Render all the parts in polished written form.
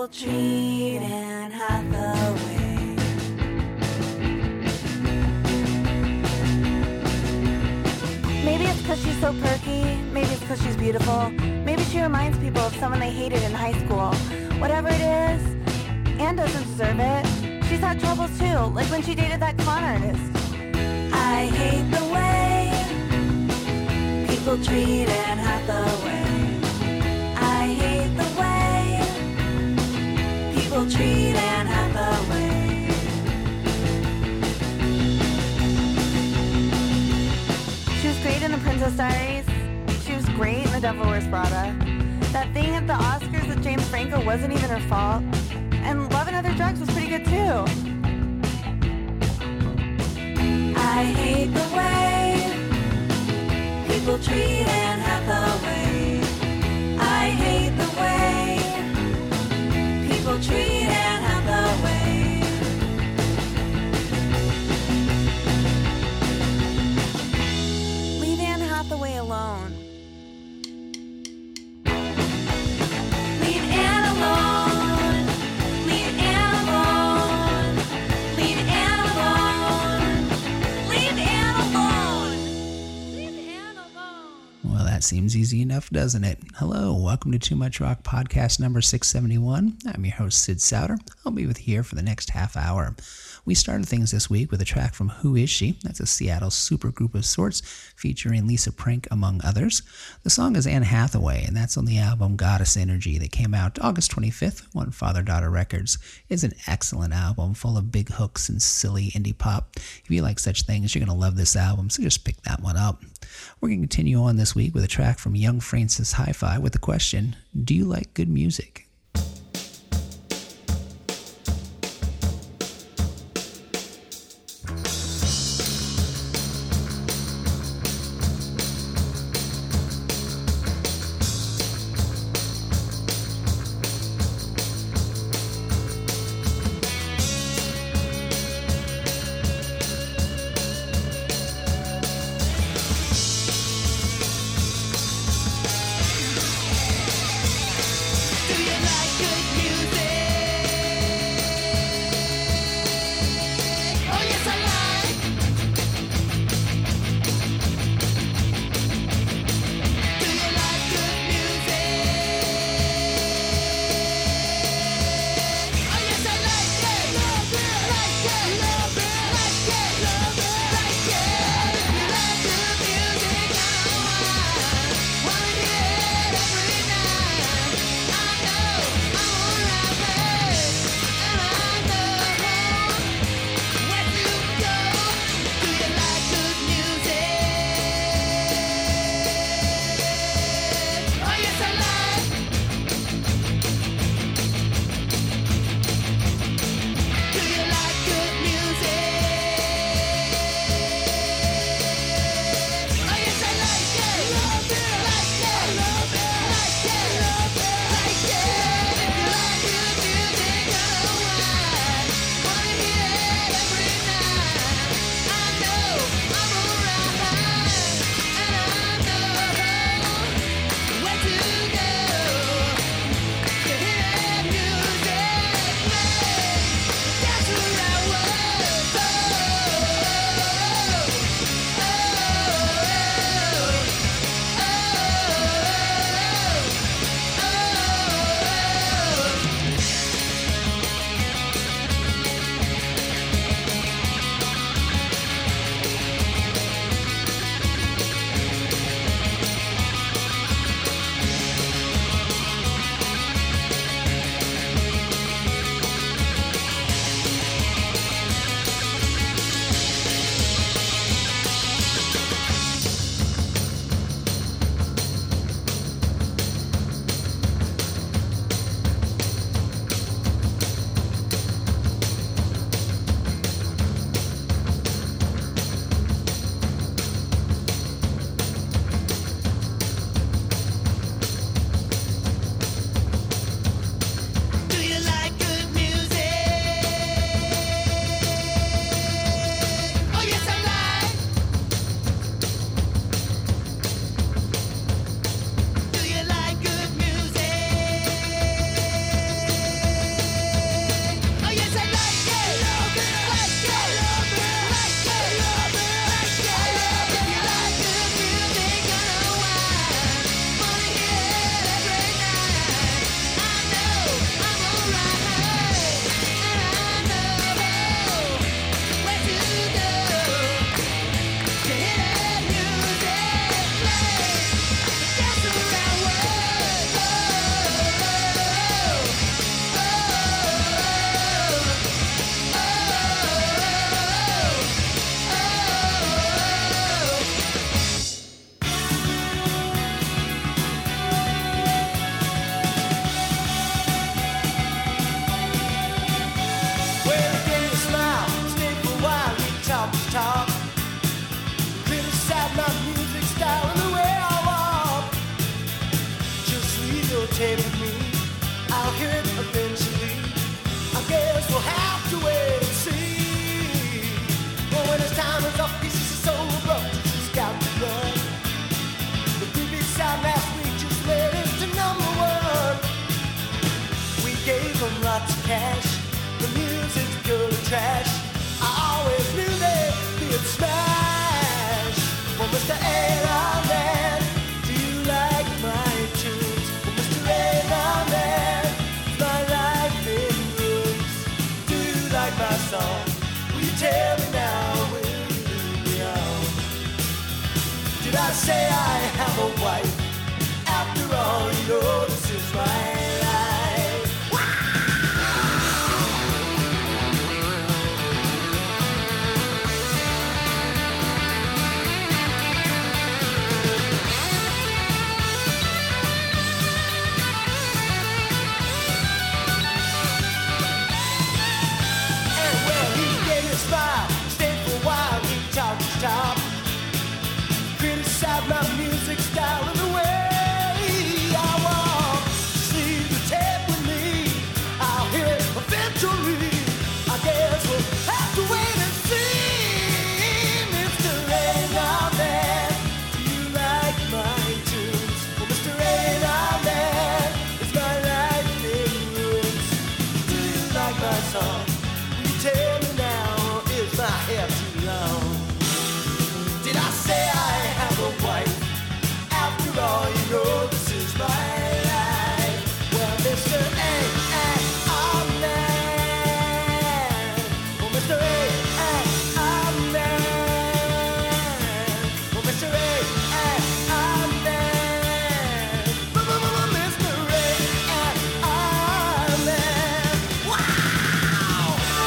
People treat Anne Hathaway. Maybe it's because she's so perky. Maybe it's because she's beautiful. Maybe she reminds people of someone they hated in high school. Whatever it is, Anne doesn't deserve it. She's had troubles too, like when she dated that con artist. I hate the way people treat Anne Hathaway. I hate the way people treat Anne Hathaway. She was great in The Princess Diaries. She was great in The Devil Wears Prada. That thing at the Oscars with James Franco wasn't even her fault. And Love and Other Drugs was pretty good too. I hate the way people treat Anne Hathaway. I hate the way people treat Anne Hathaway. Leave Anne Hathaway alone. Leave Anne alone. Leave Anne alone. Leave Anne alone. Leave Anne alone. Leave Anne alone. Well, that seems easy enough, doesn't it? Hello, welcome to Too Much Rock podcast number 671. I'm your host, Sid Souter. I'll be with you here for the next half hour. We started things this week with a track from Who Is She? That's a Seattle supergroup of sorts, featuring Lisa Prank, among others. The song is Anne Hathaway, and that's on the album Goddess Energy that came out August 25th on Father-Daughter Records. It's an excellent album, full of big hooks and silly indie pop. If you like such things, you're going to love this album, so just pick that one up. We're going to continue on this week with a track from Young Francis Hi-Fi with the question, do you like good music? Do you say I have a wife? After all, you know this is my life. And well, he gave me a smile, stayed for a while, he talked his talk. Criticize my music style and the way I walk. See the tape with me, I'll hear it eventually. I guess we'll have to wait and see. Mr. Radar Man, do you like my tunes? Well, Mr. Radar Man, it's my life in roots. Do you like my song? Will you tell me now, is my hair too long? Did I say I have a wife? After all, you know this is my life. Well, Mr. A.R. Man. Oh, Mr. A.R. Man. Oh, Mr. A.R. Man. Mr. A.R. Man. Wow!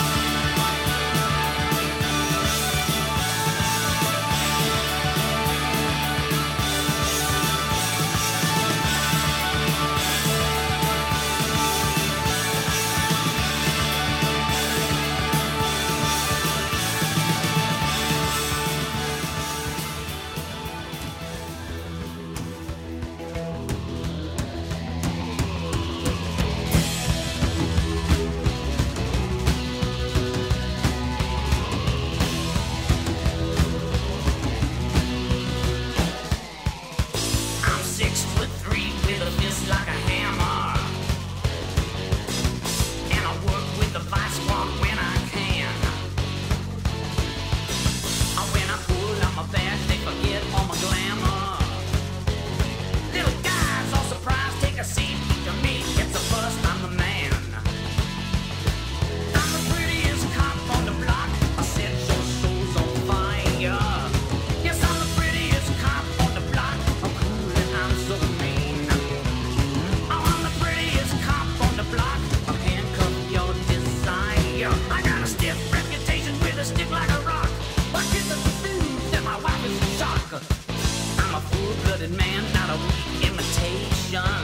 I'm 6'3" with a fist like a hammer, and I work with the vice squad when I can. When I pull out my badge, they forget all my glamour. Little guys all surprised, take a seat. To me, it's a bust. I'm the man. I'm the prettiest cop on the block. I set your souls on fire. Yes, I'm the prettiest cop on the block. I'm cool and I'm so mean. Oh, I'm the prettiest cop on the block. I'll handcuff your desire. I got a stiff reputation with a stick like a rock. My kids are confused and my wife is in shock. I'm a full-blooded man, not a weak imitation.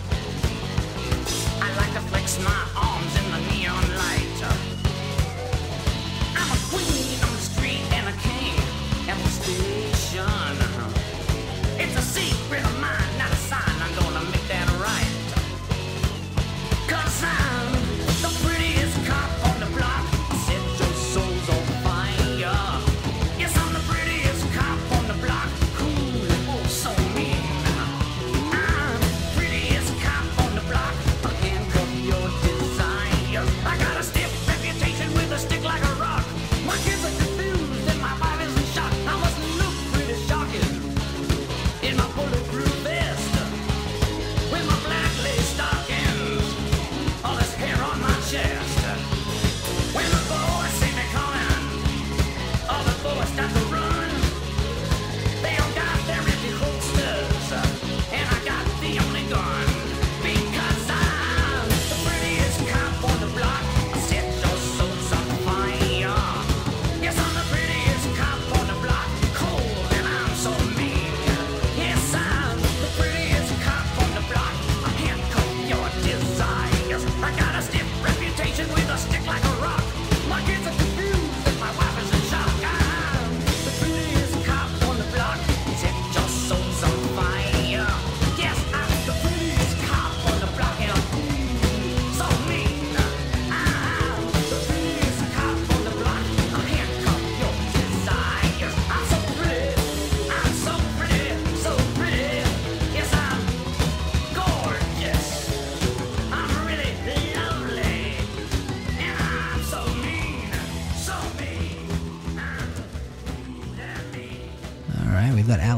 I like to flex my arms in the neon light. I'm a queen on the street and a king at the station. It's a secret of mine, not a sign. I'm gonna make that right. 'Cause I'm the prettiest cop on the block. Set your souls on fire. Yes, I'm the prettiest cop on the block. Cool and oh so mean. I'm the prettiest cop on the block. I'll handcuff your desire.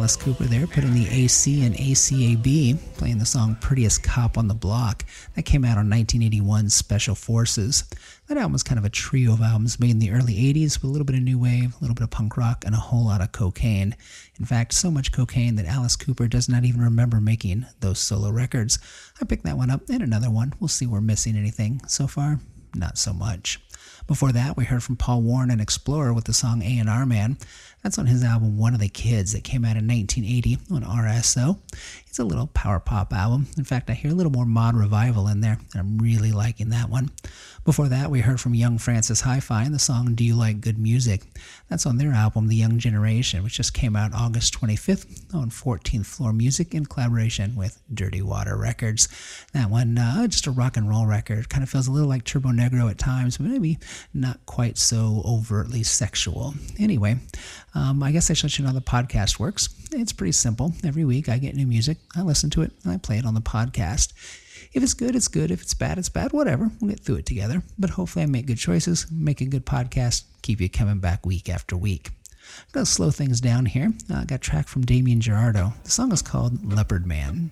Alice Cooper there, putting the AC and ACAB, playing the song Prettiest Cop on the Block. That came out on 1981's Special Forces. That album was kind of a trio of albums made in the early 80s with a little bit of new wave, a little bit of punk rock, and a whole lot of cocaine. In fact, so much cocaine that Alice Cooper does not even remember making those solo records. I picked that one up and another one. We'll see if we're missing anything. So far, not so much. Before that, we heard from Paul Warren and Explorer with the song A&R Man. That's on his album One of the Kids that came out in 1980 on RSO. It's a little power pop album. In fact, I hear a little more mod revival in there, and I'm really liking that one. Before that, we heard from Young Francis Hi-Fi and the song Do You Like Good Music? That's on their album The Young Generation, which just came out August 25th on 14th Floor Music in collaboration with Dirty Water Records. That one, just a rock and roll record. Kind of feels a little like Turbo Negro at times, but maybe not quite so overtly sexual. Anyway, I guess I should let you know how the podcast works. It's pretty simple. Every week I get new music, I listen to it, and I play it on the podcast. If it's good, it's good. If it's bad, it's bad. Whatever. We'll get through it together. But hopefully I make good choices, make a good podcast, keep you coming back week after week. I'm going to slow things down here. I got a track from Damien Gerardo. The song is called Leopard Man.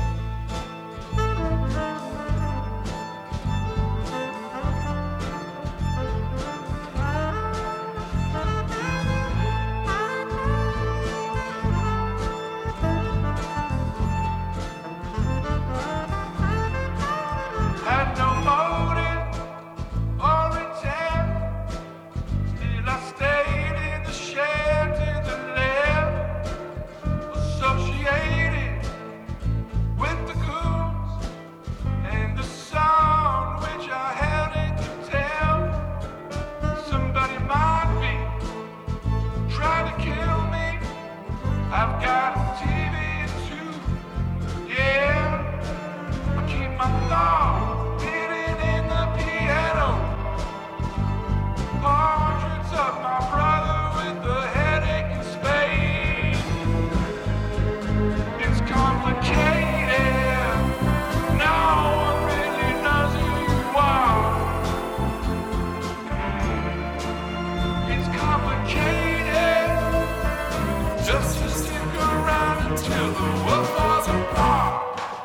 Had no motive or intent, still I stayed in the shed to the left, associated with the goons and the song which I held in contempt. Somebody might be trying to kill me. I've got a TV too, yeah. I keep my thoughts in the piano. Portraits of my brother with the headache and spade. It's complicated. No one really knows who you are. It's complicated. Just to stick around until the world falls apart.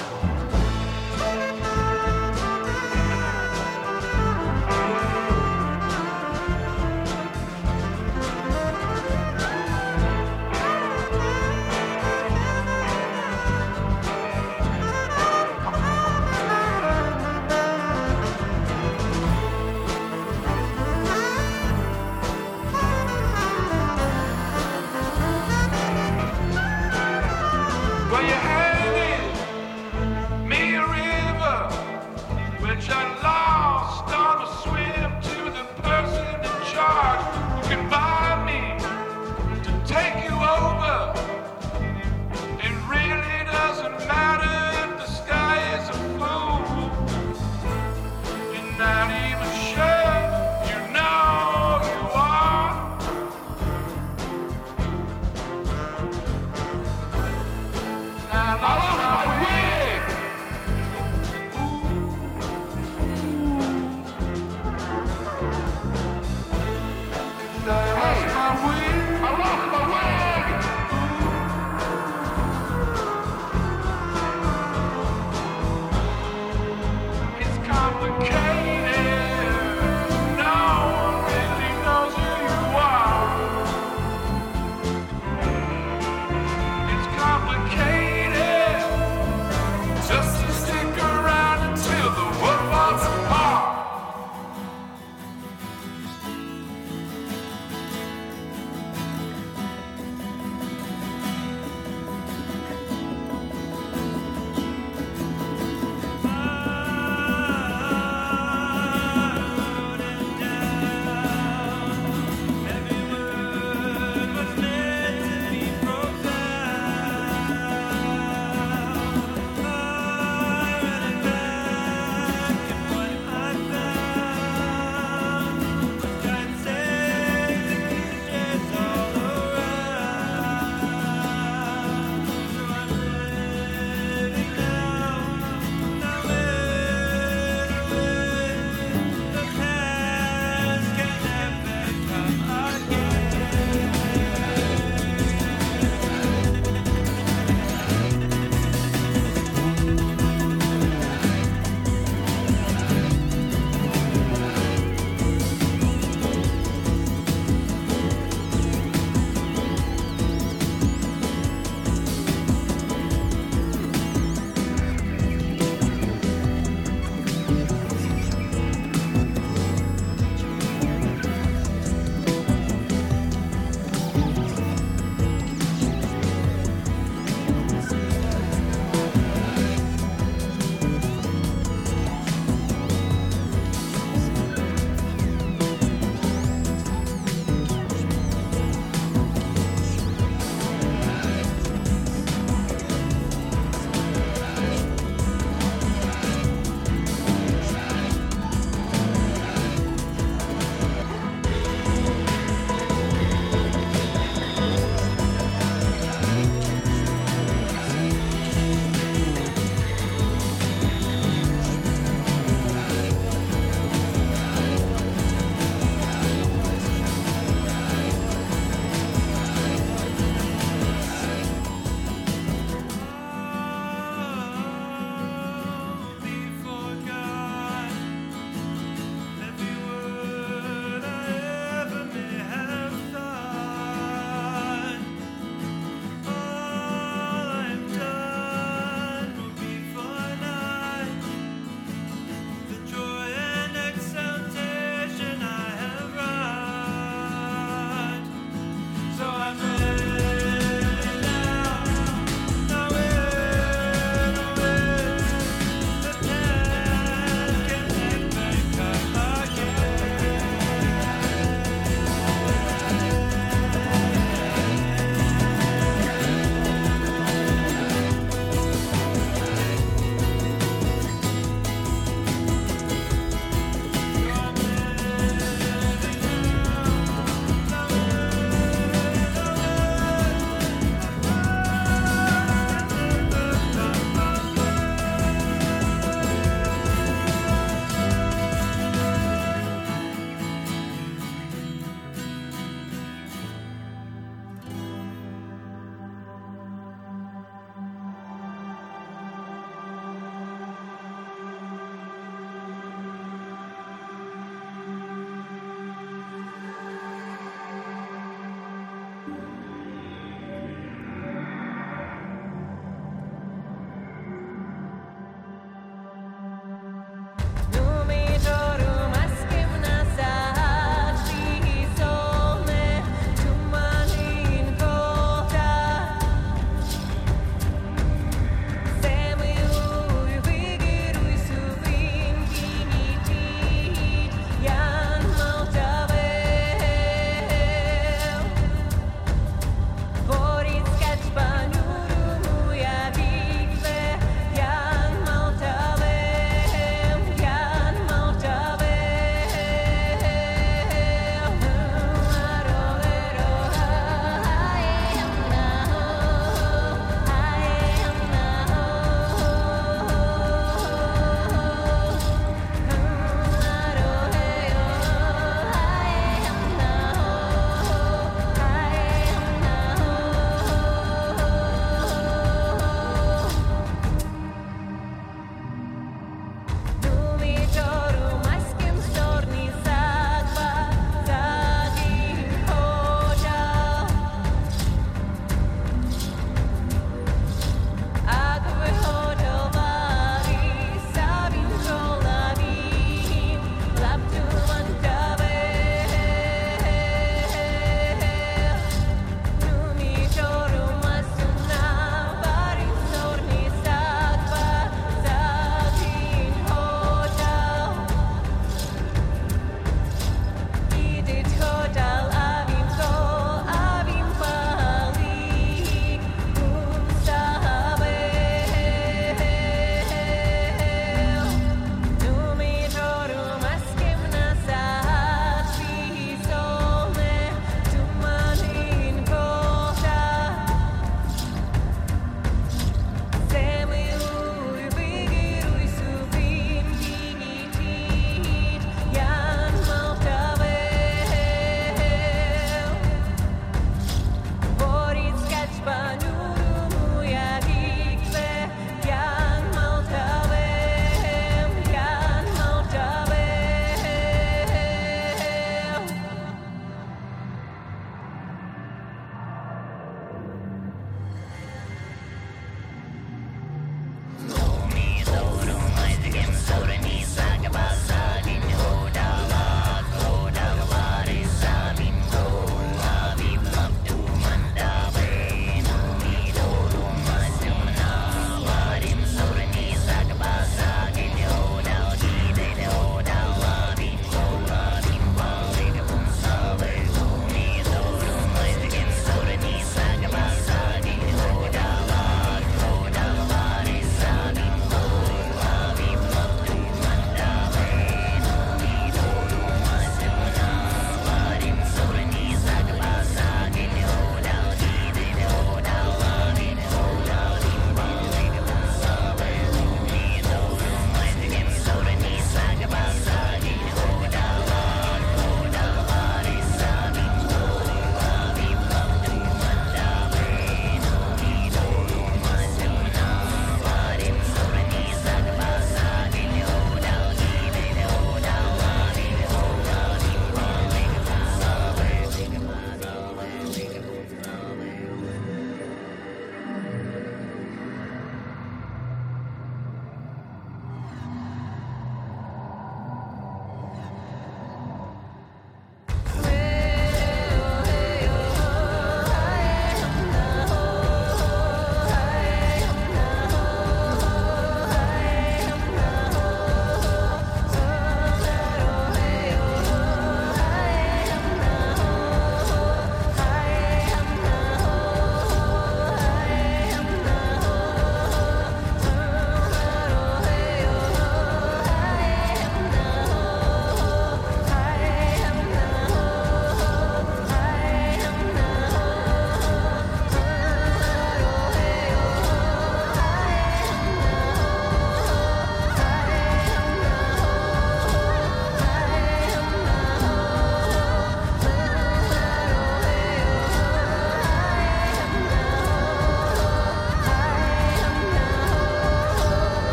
Well, you handed me a river, which I lost on a swim to the person in charge who can buy me to take you over. It really doesn't matter if the sky is a fool. You're not even sure you know you are. And I lost my wig. I lost my wig. It's complicated. No one really knows who you are. It's complicated.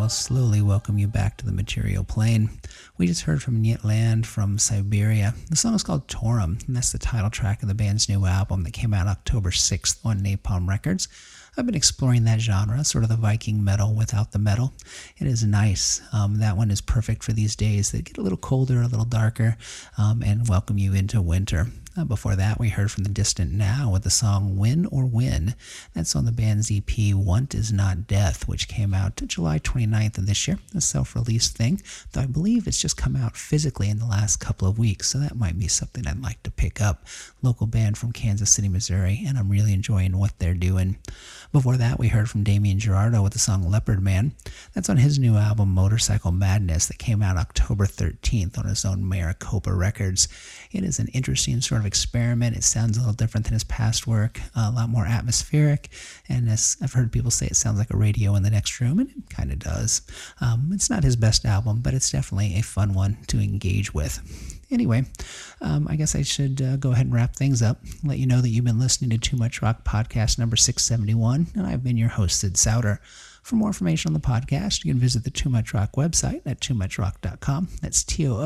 I'll slowly welcome you back to the material plane. We just heard from Nyetland from Siberia. The song is called Torum, and that's the title track of the band's new album that came out October 6th on Napalm Records. I've been exploring that genre, sort of the Viking metal without the metal. It is nice. That one is perfect for these days that get a little colder, a little darker, and welcome you into winter. Before that, we heard from The Distant Now with the song Win or Win. That's on the band's EP Want Is Not Death, which came out July 29th of this year, a self-release thing, though I believe it's just come out physically in the last couple of weeks, so that might be something I'd like to pick up. Local band from Kansas City, Missouri, and I'm really enjoying what they're doing. Before that, we heard from Damien Gerardo with the song Leopard Man. That's on his new album Motorcycle Madness that came out October 13th on his own Maricopa Records. It is an interesting sort of experiment. It sounds a little different than his past work, a lot more atmospheric, and as I've heard people say, it sounds like a radio in the next room, and it kind of does. It's not his best album, but it's definitely a fun one to engage with. Anyway, I guess I should go ahead and wrap things up, let you know that you've been listening to Too Much Rock podcast number 671, and I've been your host, Sid Sauter. For more information on the podcast, you can visit the Too Much Rock website at toomuchrock.com. That's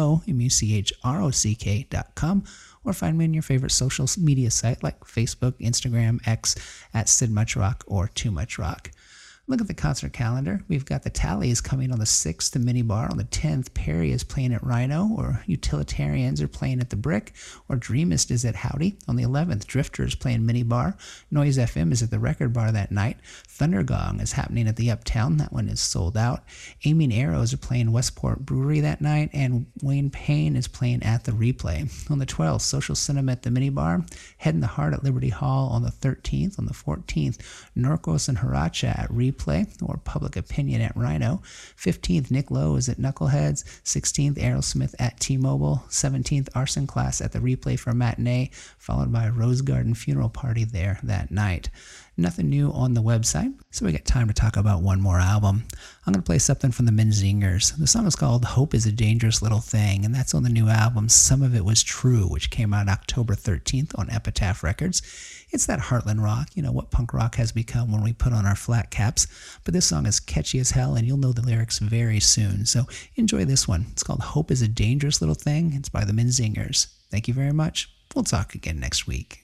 TOOMUCHROCK.com. Or find me on your favorite social media site like Facebook, Instagram, X, at Sid Much Rock or Too Much Rock. Look at the concert calendar. We've got the Tallies coming on the 6th to Minibar. On the 10th, Perry is playing at Rhino, or Utilitarians are playing at the Brick, or Dreamist is at Howdy. On the 11th, Drifter is playing Minibar. Noise FM is at the Record Bar that night. Thundergong is happening at the Uptown. That one is sold out. Aiming Arrows are playing Westport Brewery that night, and Wayne Payne is playing at the Replay. On the 12th, Social Cinema at the Minibar. Head in the Heart at Liberty Hall on the 13th. On the 14th, Norcos and Haracha at Replay, or Public Opinion at Rhino. 15th, Nick Lowe is at Knuckleheads. 16th, Aerosmith at T-Mobile. 17th, Arson Class at the Replay for Matinee, followed by a Rose Garden funeral party there that night. Nothing new on the website, so we got time to talk about one more album. I'm going to play something from the Menzingers. The song is called Hope is a Dangerous Little Thing, and that's on the new album Some of It Was True, which came out October 13th on Epitaph Records. It's that Heartland rock, what punk rock has become when we put on our flat caps, but this song is catchy as hell, and you'll know the lyrics very soon, so enjoy this one. It's called Hope is a Dangerous Little Thing. It's by the Menzingers. Thank you very much. We'll talk again next week.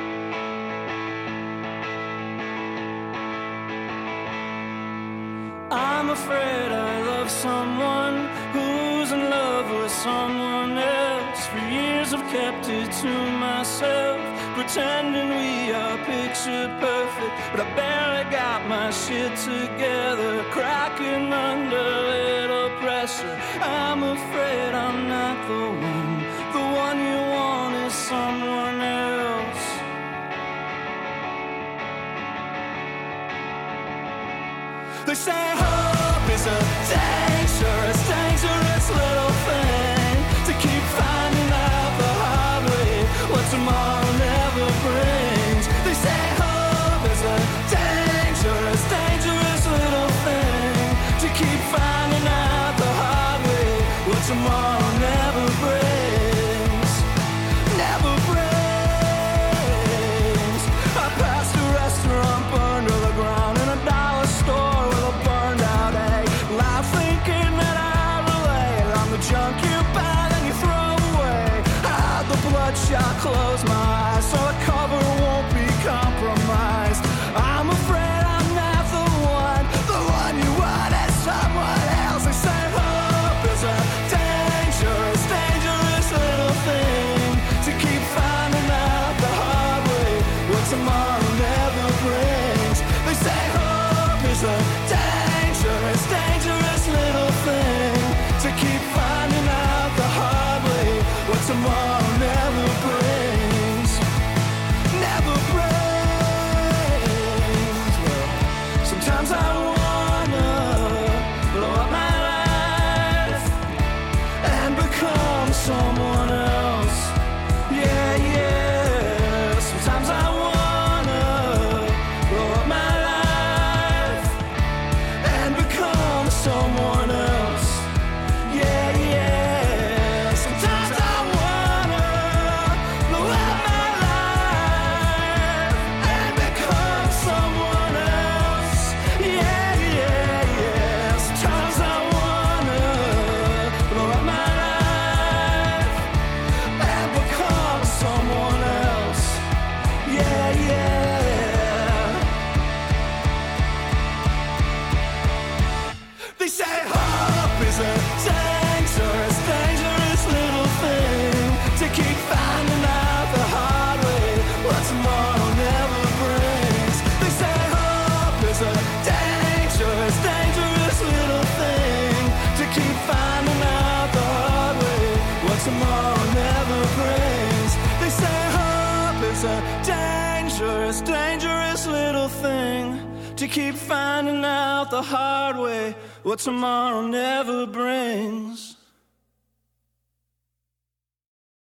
I'm afraid I love someone who's in love with someone else. For years I've kept it to myself, pretending we are picture perfect, but I barely got my shit together, cracking under little pressure. I'm afraid I'm not the one you want is someone else. They say hope is a dangerous little thing, to keep finding out the hard way what tomorrow never brings. They say hope is a dangerous little thing, to keep finding out the hard way what tomorrow never brings. Never brings. I passed a restaurant burned to the ground and a dollar store with a burned out egg. Life thinking that I'd relate. I'm the junk you buy and you throw away. I had the bloodshot, close my eyes so the cover won't be compromised. I'm afraid I'm not the one you want is someone else. They say hope is a dangerous little thing, to keep finding out the hard way what tomorrow never brings. They say hope is a dangerous little thing, to keep finding out the hard way what tomorrow never brings. Never brings. Well, sometimes I wanna blow up my life and become someone else. Yeah. Sometimes I wanna blow up my life and become someone else. Yeah. Sometimes I wanna blow up my life and become someone else. Yeah. a dangerous, dangerous little thing to keep finding out the hard way what tomorrow never brings.